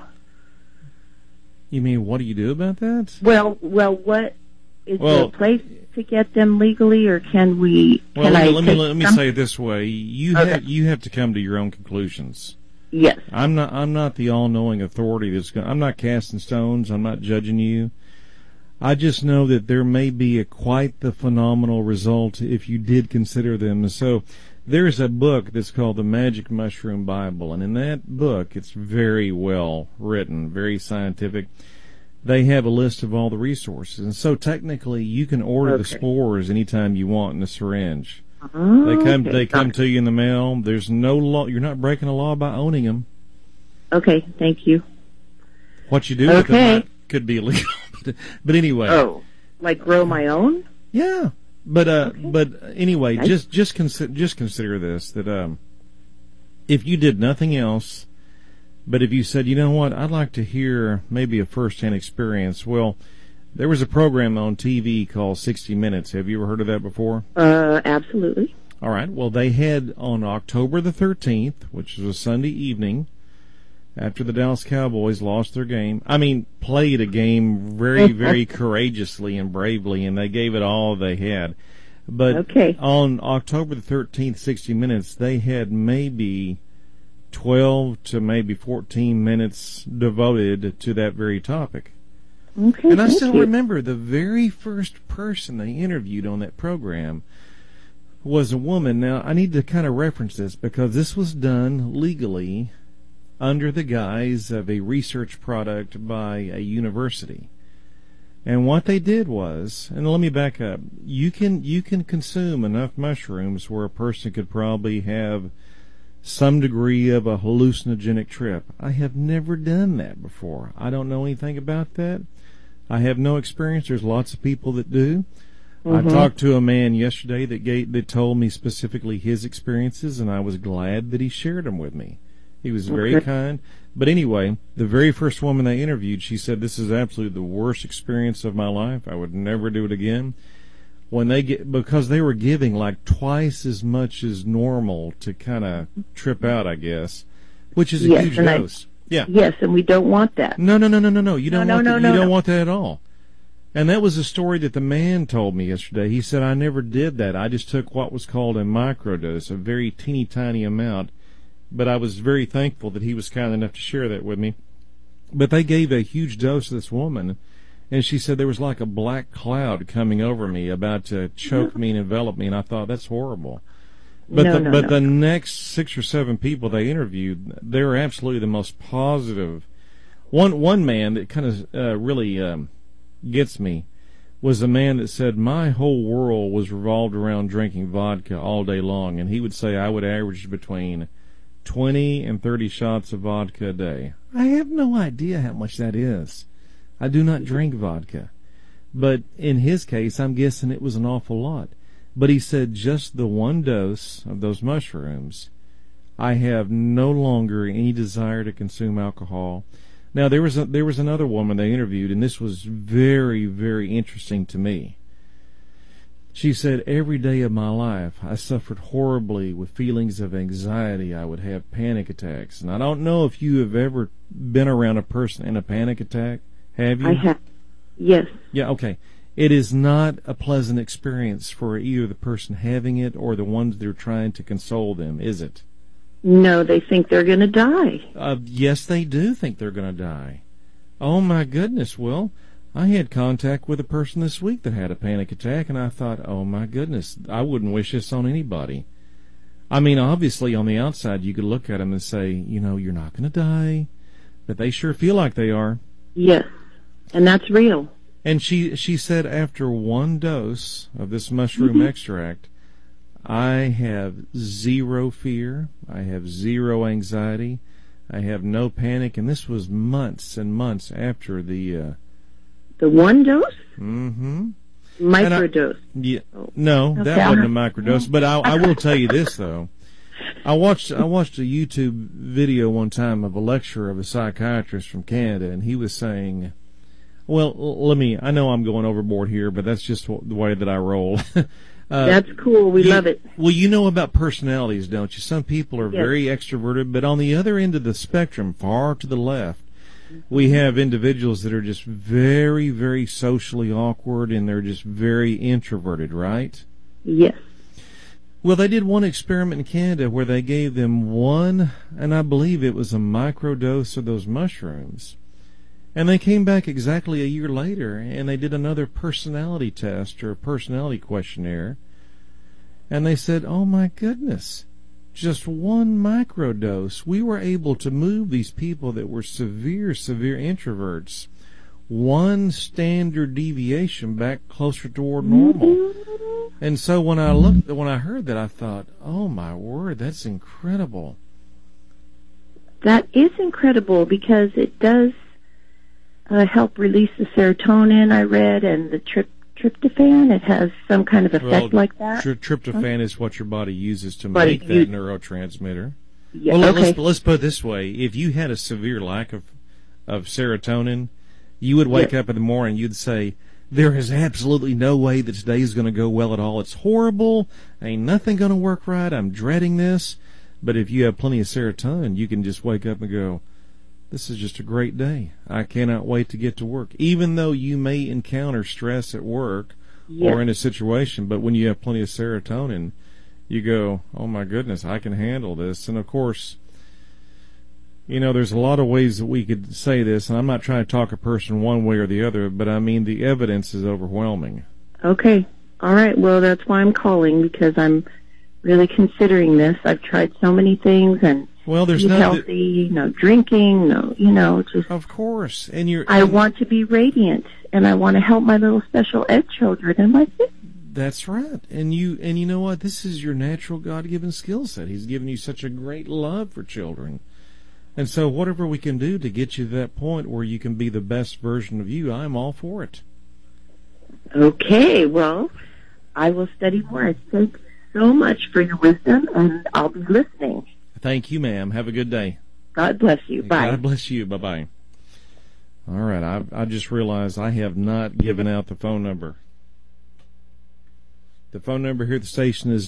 S1: You mean, what do you do about that?
S3: Well, what is there a place to get them legally, or can we?
S1: Well, let me
S3: some?
S1: say it this way: you have to come to your own conclusions.
S3: Yes,
S1: I'm not the all-knowing authority. I'm not casting stones. I'm not judging you. I just know that there may be quite the phenomenal result if you did consider them. And so there's a book that's called the Magic Mushroom Bible, and in that book, it's very well written, very scientific. They have a list of all the resources, and so technically you can order the spores anytime you want in a syringe. They come to you in the mail. There's no law. You're not breaking a law by owning them.
S3: Okay, thank you.
S1: What you do with them could be illegal, but anyway.
S3: Oh, like grow my own?
S1: Yeah, but anyway, just consider this, that if you did nothing else. But if you said, you know what, I'd like to hear maybe a first-hand experience, well, there was a program on TV called 60 Minutes. Have you ever heard of that before?
S3: Absolutely.
S1: All right. Well, they had on October the 13th, which was a Sunday evening, after the Dallas Cowboys lost their game. Played a game very, very courageously and bravely, and they gave it all they had. But on October the 13th, 60 Minutes, they had maybe 12 to maybe 14 minutes devoted to that very topic.
S3: Okay,
S1: and I still remember the very first person they interviewed on that program was a woman. Now, I need to kind of reference this because this was done legally under the guise of a research product by a university. And what they did was, and let me back up, you can consume enough mushrooms where a person could probably have some degree of a hallucinogenic trip. I have never done that before. I don't know anything about that. I have no experience. There's lots of people that do. I talked to a man yesterday that told me specifically his experiences, and I was glad that he shared them with me. He was very kind. But anyway, the very first woman they interviewed, she said, this is absolutely the worst experience of my life. I would never do it again. Because they were giving like twice as much as normal to kind of trip out, I guess, which is a huge dose.
S3: Yes, and we don't want that.
S1: No. You don't want that at all. And that was a story that the man told me yesterday. He said, I never did that. I just took what was called a microdose, a very teeny tiny amount. But I was very thankful that he was kind enough to share that with me. But they gave a huge dose to this woman. And she said there was like a black cloud coming over me, about to choke me and envelop me, and I thought, that's horrible. But the next 6 or 7 people they interviewed, they were absolutely the most positive. One man that kind of really gets me was a man that said, my whole world was revolved around drinking vodka all day long, and he would say I would average between 20 and 30 shots of vodka a day. I have no idea how much that is. I do not drink vodka. But in his case, I'm guessing it was an awful lot. But he said just the one dose of those mushrooms, I have no longer any desire to consume alcohol. Now, there was another woman they interviewed, and this was very, very interesting to me. She said, every day of my life, I suffered horribly with feelings of anxiety. I would have panic attacks. And I don't know if you have ever been around a person in a panic attack. Have you?
S3: I have. Yes.
S1: Yeah, okay. it is not a pleasant experience for either the person having it or the ones that are trying to console them, is it?
S3: No, they think they're going to die.
S1: Yes, they do think they're going to die. Oh, my goodness. Well, I had contact with a person this week that had a panic attack, and I thought, oh, my goodness, I wouldn't wish this on anybody. I mean, obviously, on the outside, you could look at them and say, you know, you're not going to die, but they sure feel like they are.
S3: Yes, and that's real.
S1: And she said after one dose of this mushroom extract, I have zero fear, I have zero anxiety, I have no panic, and this was months and months after the
S3: one dose?
S1: Mm-hmm.
S3: Microdose.
S1: Yeah. No,
S3: Okay.
S1: that wasn't a microdose. But I will tell you this though. I watched a YouTube video one time of a lecture of a psychiatrist from Canada, and he was saying, well, I know I'm going overboard here, but that's just the way that I roll.
S3: That's cool. We love it.
S1: Well, you know about personalities, don't you? Some people are very extroverted, but on the other end of the spectrum, far to the left, we have individuals that are just very, very socially awkward, and they're just very introverted, right?
S3: Yes.
S1: Well, they did one experiment in Canada where they gave them one, and I believe it was a microdose of those mushrooms. And they came back exactly a year later, and they did another personality test or personality questionnaire. And they said, oh my goodness, just one microdose, we were able to move these people that were severe introverts one standard deviation back closer toward normal. And so when I heard that, I thought, oh my word, that's incredible.
S3: That is incredible because it does help release the serotonin, I read, and the tryptophan. It has some kind of effect like that.
S1: Tryptophan is what your body uses to make that neurotransmitter.
S3: Yeah,
S1: well, let's put it this way. If you had a severe lack of serotonin, you would wake up in the morning, you'd say, there is absolutely no way that today is going to go well at all. It's horrible. Ain't nothing going to work right. I'm dreading this. But if you have plenty of serotonin, you can just wake up and go, this is just a great day. I cannot wait to get to work. Even though you may encounter stress at work or in a situation, but when you have plenty of serotonin, you go, oh my goodness, I can handle this. And of course, you know, there's a lot of ways that we could say this, and I'm not trying to talk a person one way or the other, but I mean, the evidence is overwhelming.
S3: Okay. All right. Well, that's why I'm calling, because I'm really considering this. I've tried so many things, and
S1: there's
S3: no healthy, no drinking, just.
S1: Of course,
S3: I want to be radiant, and I want to help my little special ed children and my kids.
S1: That's right, and you know what? This is your natural God-given skill set. He's given you such a great love for children, and so whatever we can do to get you to that point where you can be the best version of you, I'm all for it.
S3: Okay, well, I will study more. Thank you so much for your wisdom, and I'll be listening.
S1: Thank you, ma'am. Have a good day.
S3: God bless you. Bye.
S1: God bless you. Bye-bye. All right, I just realized I have not given out the phone number. The phone number here at the station is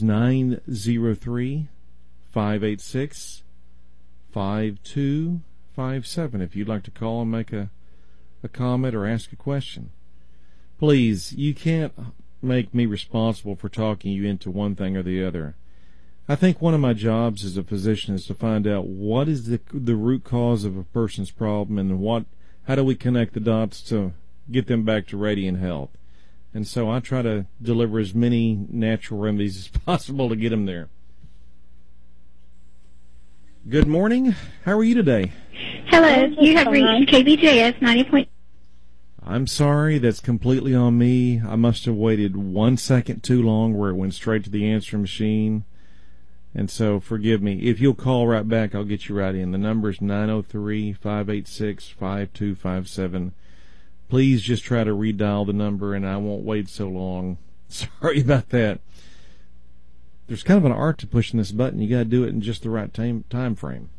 S1: 903-586-5257. If you'd like to call and make a comment or ask a question. Please, you can't make me responsible for talking you into one thing or the other. I think one of my jobs as a physician is to find out what is the root cause of a person's problem, and how do we connect the dots to get them back to radiant health. And so I try to deliver as many natural remedies as possible to get them there. Good morning. How are you today?
S4: Hello. You have reached KBJS 90.
S1: I'm sorry. That's completely on me. I must have waited 1 second too long where it went straight to the answering machine. And so forgive me. If you'll call right back, I'll get you right in. The number is 903-586-5257. Please just try to redial the number, and I won't wait so long. Sorry about that. There's kind of an art to pushing this button. You got to do it in just the right time frame.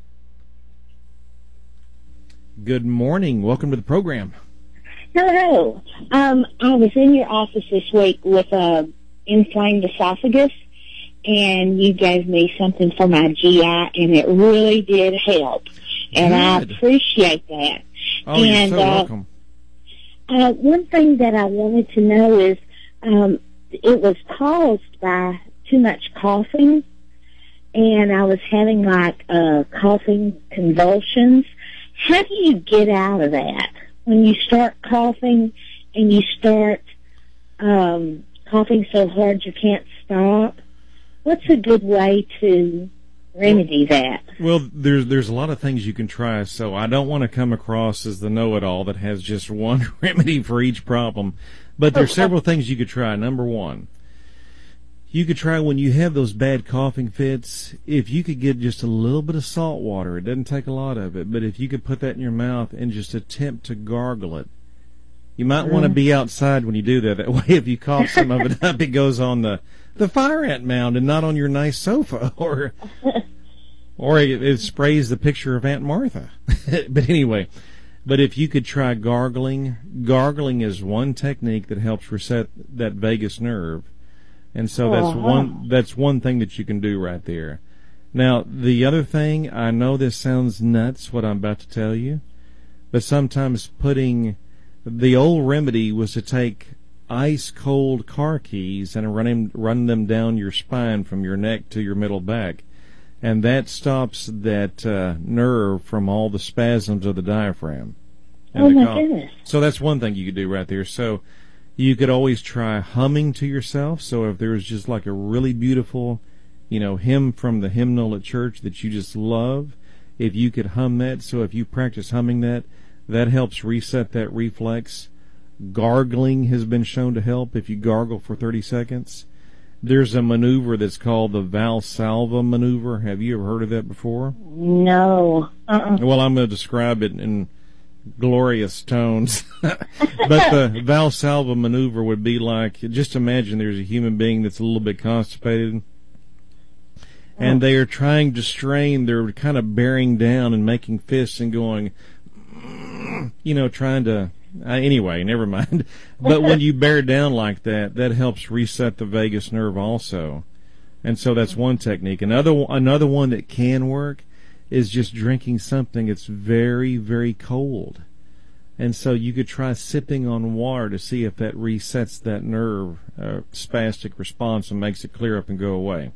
S1: Good morning. Welcome to the program.
S4: Hello. I was in your office this week with inflamed esophagus, and you gave me something for my GI, and it really did help. And I appreciate that.
S1: Oh, you're so welcome.
S4: One thing that I wanted to know is it was caused by too much coughing, and I was having like coughing convulsions. How do you get out of that? When you start coughing and you start coughing so hard you can't stop, what's a good way to remedy that?
S1: Well, there's a lot of things you can try, so I don't want to come across as the know-it-all that has just one remedy for each problem. But there's several things you could try. Number one, you could try when you have those bad coughing fits, if you could get just a little bit of salt water. It doesn't take a lot of it, but if you could put that in your mouth and just attempt to gargle it. You might want to be outside when you do that. That way, if you cough some of it up, it goes on the fire ant mound and not on your nice sofa, or it sprays the picture of Aunt Martha. But anyway, if you could try gargling is one technique that helps reset that vagus nerve, and so that's one thing that you can do right there. Now, the other thing, I know this sounds nuts what I'm about to tell you, but sometimes the old remedy was to take ice cold car keys and run them down your spine from your neck to your middle back, and that stops that nerve from all the spasms of the diaphragm.
S4: Oh my goodness!
S1: So that's one thing you could do right there. So you could always try humming to yourself. So if there's just like a really beautiful, hymn from the hymnal at church that you just love, if you could hum that. So if you practice humming that helps reset that reflex. Gargling has been shown to help if you gargle for 30 seconds. There's a maneuver that's called the Valsalva maneuver. Have you ever heard of that before?
S4: No.
S1: Well, I'm going to describe it in glorious tones. But the Valsalva maneuver would be like, just imagine there's a human being that's a little bit constipated, and they are trying to strain. They're kind of bearing down and making fists and going, trying to... anyway, never mind. But when you bear down like that, that helps reset the vagus nerve also. And so that's one technique. Another one that can work is just drinking something that's very, very cold. And so you could try sipping on water to see if that resets that nerve spastic response and makes it clear up and go away.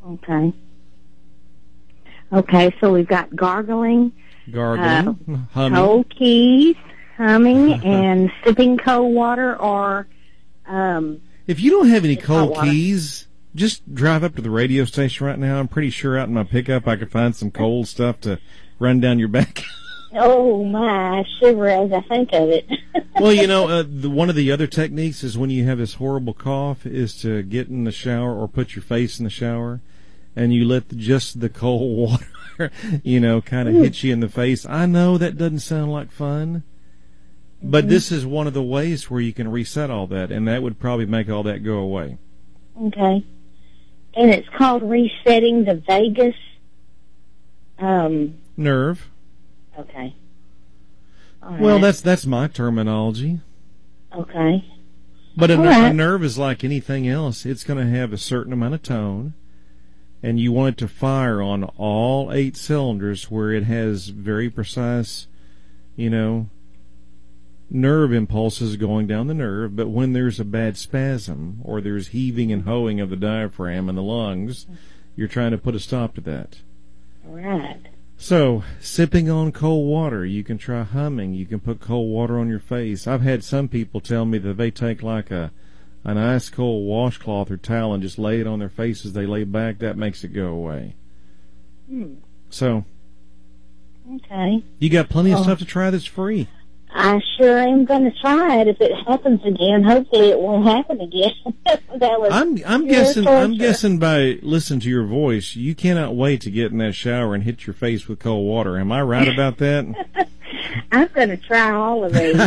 S3: Okay, so we've got gargling,
S1: humming,
S3: cold keys, humming, and sipping cold water, or
S1: if you don't have any cold keys, just drive up to the radio station right now. I'm pretty sure out in my pickup I could find some cold stuff to run down your back.
S4: Oh my, I shiver as I think of it.
S1: Well, one of the other techniques is when you have this horrible cough is to get in the shower or put your face in the shower, and you let just the cold water, kind of hit you in the face. I know that doesn't sound like fun, but this is one of the ways where you can reset all that, and that would probably make all that go away.
S4: Okay. And it's called resetting the vagus
S1: nerve.
S4: Okay. All
S1: well,
S4: right.
S1: that's my terminology.
S4: Okay.
S1: But a nerve is like anything else. It's going to have a certain amount of tone, and you want it to fire on all 8 cylinders where it has very precise, nerve impulses going down the nerve. But when there's a bad spasm or there's heaving and hoeing of the diaphragm and the lungs, you're trying to put a stop to that.
S4: All right.
S1: So, sipping on cold water, you can try humming, you can put cold water on your face. I've had some people tell me that they take like an ice cold washcloth or towel and just lay it on their face as they lay back. That makes it go away. So,
S4: okay.
S1: You got plenty of stuff to try that's free.
S4: I sure am going to try it. If it happens again, hopefully it won't happen again.
S1: I'm guessing by listening to your voice, you cannot wait to get in that shower and hit your face with cold water. Am I right about that?
S4: I'm going to try all of these.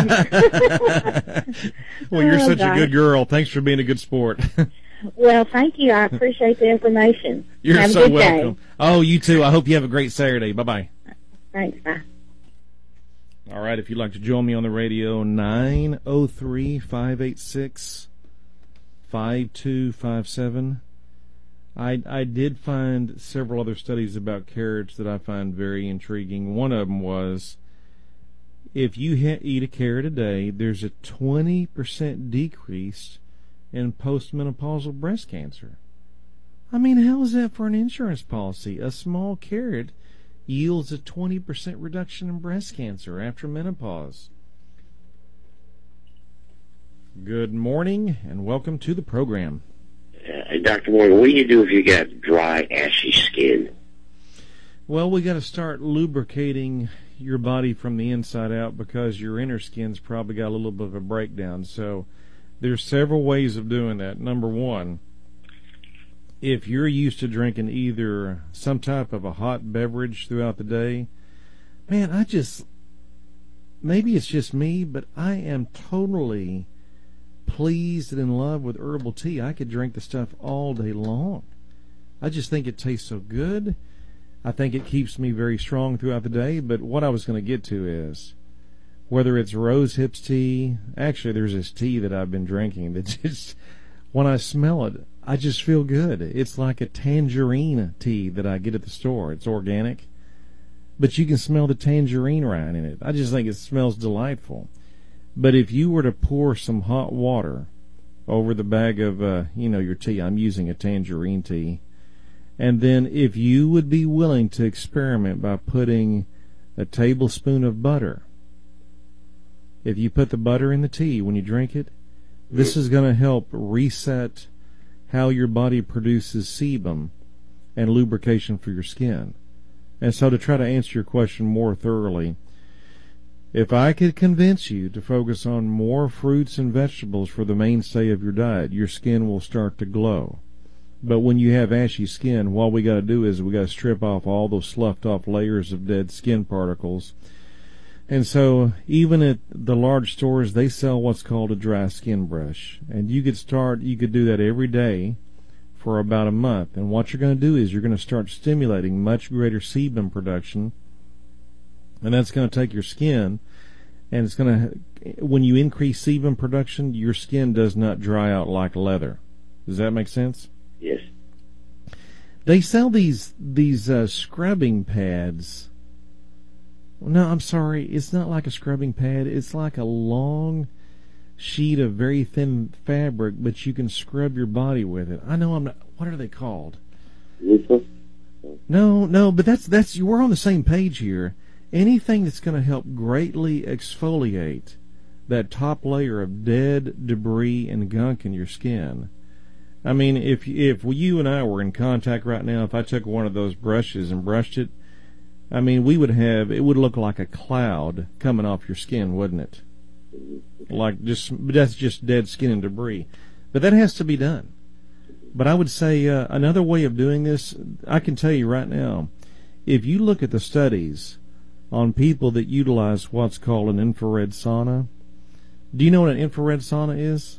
S1: Well, you're such a good girl. Thanks for being a good sport.
S4: Well, thank you. I appreciate the information.
S1: You're
S4: have
S1: so
S4: a good
S1: welcome.
S4: Day.
S1: Oh, you too. I hope you have a great Saturday. Bye-bye.
S4: Thanks. Bye.
S1: All right, if you'd like to join me on the radio, 903-586-5257. I did find several other studies about carrots that I find very intriguing. One of them was if you eat a carrot a day, there's a 20% decrease in postmenopausal breast cancer. I mean, how is that for an insurance policy? A small carrot yields a 20% reduction in breast cancer after menopause. Good morning, and welcome to the program.
S5: Dr. Morgan, what do you do if you got dry, ashy skin?
S1: Well, we got to start lubricating your body from the inside out because your inner skin's probably got a little bit of a breakdown. So there's several ways of doing that. Number one, if you're used to drinking either some type of a hot beverage throughout the day, man, maybe it's just me, but I am totally pleased and in love with herbal tea. I could drink the stuff all day long. I just think it tastes so good. I think it keeps me very strong throughout the day. But what I was going to get to is whether it's rose hips tea. Actually, there's this tea that I've been drinking that just, when I smell it, I just feel good. It's like a tangerine tea that I get at the store. It's organic, but you can smell the tangerine rind in it. I just think it smells delightful. But if you were to pour some hot water over the bag of, your tea, I'm using a tangerine tea, and then if you would be willing to experiment by putting a tablespoon of butter, if you put the butter in the tea when you drink it, this is going to help reset how your body produces sebum and lubrication for your skin. And so to try to answer your question more thoroughly, if I could convince you to focus on more fruits and vegetables for the mainstay of your diet, your skin will start to glow. But when you have ashy skin, what we got to do is we got to strip off all those sloughed off layers of dead skin particles. And so even at the large stores, they sell what's called a dry skin brush. And you could do that every day for about a month. And what you're going to do is you're going to start stimulating much greater sebum production. And that's going to take your skin, and it's going to, when you increase sebum production, your skin does not dry out like leather. Does that make sense?
S5: Yes.
S1: They sell these scrubbing pads. No, I'm sorry. It's not like a scrubbing pad. It's like a long sheet of very thin fabric, but you can scrub your body with it. I know I'm not. What are they called?
S5: Loofah?
S1: No, but that's we're on the same page here. Anything that's going to help greatly exfoliate that top layer of dead debris and gunk in your skin. I mean, if you and I were in contact right now, if I took one of those brushes and brushed it, I mean, it would look like a cloud coming off your skin, wouldn't it? That's just dead skin and debris. But that has to be done. But I would say another way of doing this, I can tell you right now, if you look at the studies on people that utilize what's called an infrared sauna, do you know what an infrared sauna is?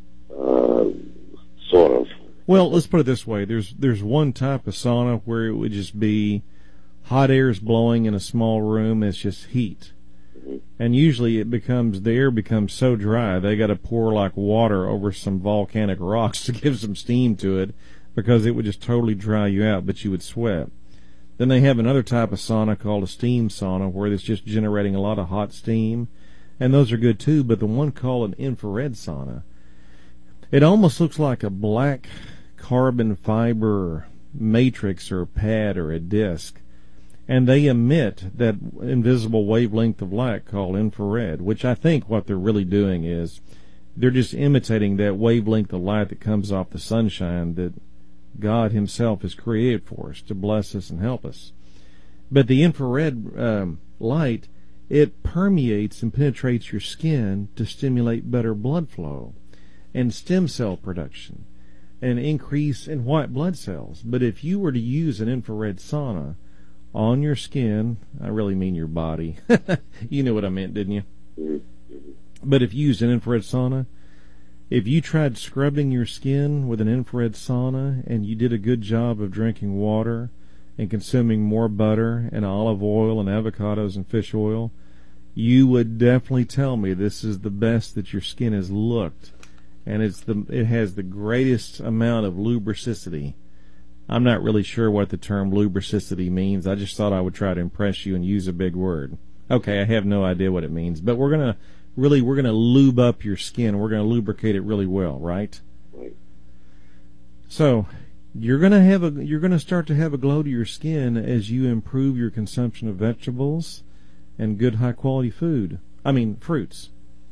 S5: Sort of.
S1: Well, let's put it this way. There's one type of sauna where it would just be hot air is blowing in a small room. It's just heat. And usually the air becomes so dry, they got to pour like water over some volcanic rocks to give some steam to it because it would just totally dry you out, but you would sweat. Then they have another type of sauna called a steam sauna where it's just generating a lot of hot steam, and those are good too, but the one called an infrared sauna, it almost looks like a black carbon fiber matrix or pad or a disc, and they emit that invisible wavelength of light called infrared, which I think what they're really doing is they're just imitating that wavelength of light that comes off the sunshine that God himself has created for us to bless us and help us. But the infrared light, it permeates and penetrates your skin to stimulate better blood flow and stem cell production and increase in white blood cells. But if you were to use an infrared sauna on your skin, I really mean your body. You know what I meant, didn't you? But if you used an infrared sauna, if you tried scrubbing your skin with an infrared sauna and you did a good job of drinking water and consuming more butter and olive oil and avocados and fish oil, you would definitely tell me this is the best that your skin has looked, and it has the greatest amount of lubricity. I'm not really sure what the term lubricity means. I just thought I would try to impress you and use a big word. Okay, I have no idea what it means, but we're gonna lube up your skin. We're gonna lubricate it really well, right?
S5: Right.
S1: So you're gonna start to have a glow to your skin as you improve your consumption of vegetables and good high quality fruits.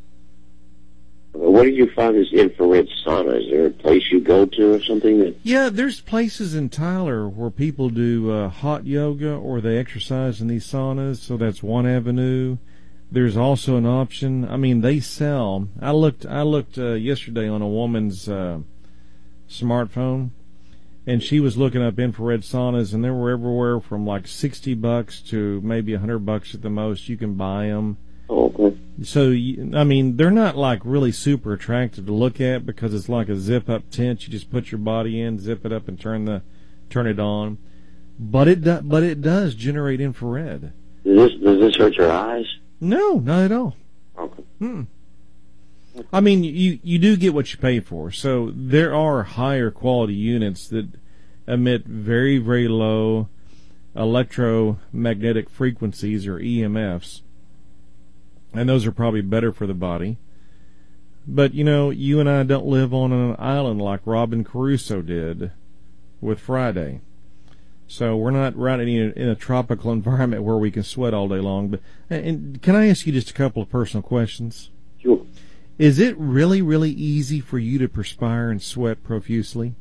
S5: Where do you find this infrared sauna? Is there a place you go to or something?
S1: Yeah, there's places in Tyler where people do hot yoga or they exercise in these saunas, so that's one avenue. There's also an option. I mean, they sell. I looked yesterday on a woman's smartphone, and she was looking up infrared saunas, and they were everywhere from like $60 to maybe $100 at the most. You can buy them.
S5: Oh, okay.
S1: So, they're not like really super attractive to look at because it's like a zip-up tent. You just put your body in, zip it up, and turn it on. But it does generate infrared.
S5: Does this hurt your eyes?
S1: No, not at all.
S5: Okay.
S1: I mean, you do get what you pay for. So there are higher quality units that emit very, very low electromagnetic frequencies, or EMFs. And those are probably better for the body. But, you and I don't live on an island like Robin Crusoe did with Friday. So we're not right in a tropical environment where we can sweat all day long. And can I ask you just a couple of personal questions?
S5: Sure.
S1: Is it really, really easy for you to perspire and sweat profusely?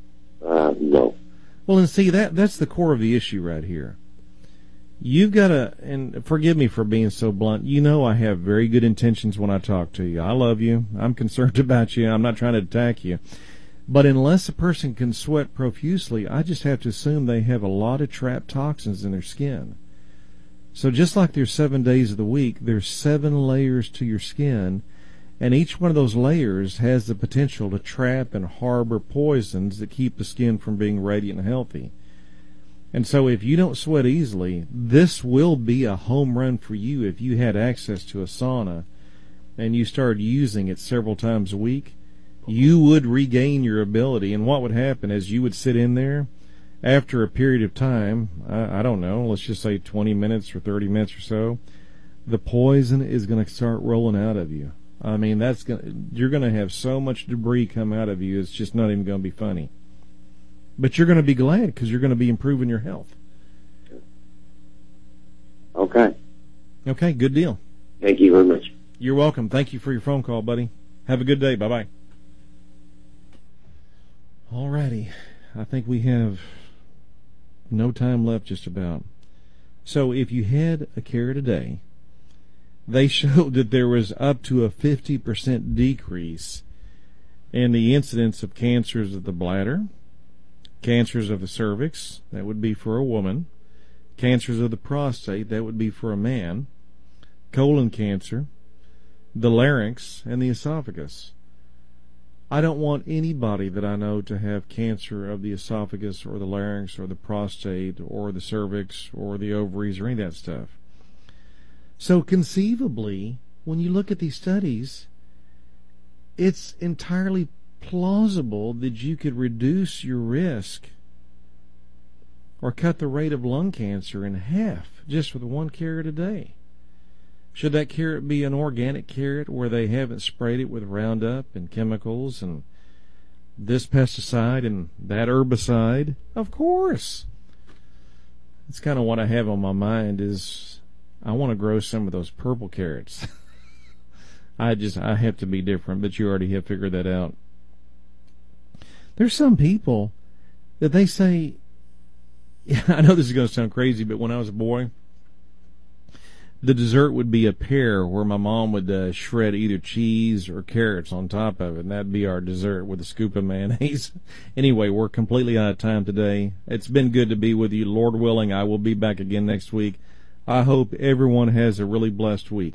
S5: No.
S1: Well, and see, that's the core of the issue right here. You've got to, and forgive me for being so blunt, I have very good intentions when I talk to you. I love you. I'm concerned about you. I'm not trying to attack you. But unless a person can sweat profusely, I just have to assume they have a lot of trapped toxins in their skin. So just like there's 7 days of the week, there's 7 layers to your skin, and each one of those layers has the potential to trap and harbor poisons that keep the skin from being radiant and healthy. And so if you don't sweat easily, this will be a home run for you if you had access to a sauna and you started using it several times a week. You would regain your ability, and what would happen is you would sit in there after a period of time, I don't know, let's just say 20 minutes or 30 minutes or so, the poison is going to start rolling out of you. I mean, you're going to have so much debris come out of you, it's just not even going to be funny. But you're going to be glad because you're going to be improving your health.
S5: Okay.
S1: Okay, good deal.
S5: Thank you very much.
S1: You're welcome. Thank you for your phone call, buddy. Have a good day. Bye-bye. All righty. I think we have no time left just about. So if you had a carrot a day, they showed that there was up to a 50% decrease in the incidence of cancers of the bladder, cancers of the cervix, that would be for a woman, cancers of the prostate, that would be for a man, colon cancer, the larynx, and the esophagus. I don't want anybody that I know to have cancer of the esophagus or the larynx or the prostate or the cervix or the ovaries or any of that stuff. So conceivably, when you look at these studies, it's entirely plausible that you could reduce your risk or cut the rate of lung cancer in half just with 1 carrot a day. Should that carrot be an organic carrot where they haven't sprayed it with Roundup and chemicals and this pesticide and that herbicide? Of course. That's kind of what I have on my mind is I want to grow some of those purple carrots. I have to be different, but you already have figured that out. There's some people that they say, I know this is going to sound crazy, but when I was a boy, the dessert would be a pear where my mom would shred either cheese or carrots on top of it, and that'd be our dessert with a scoop of mayonnaise. Anyway, we're completely out of time today. It's been good to be with you. Lord willing, I will be back again next week. I hope everyone has a really blessed week.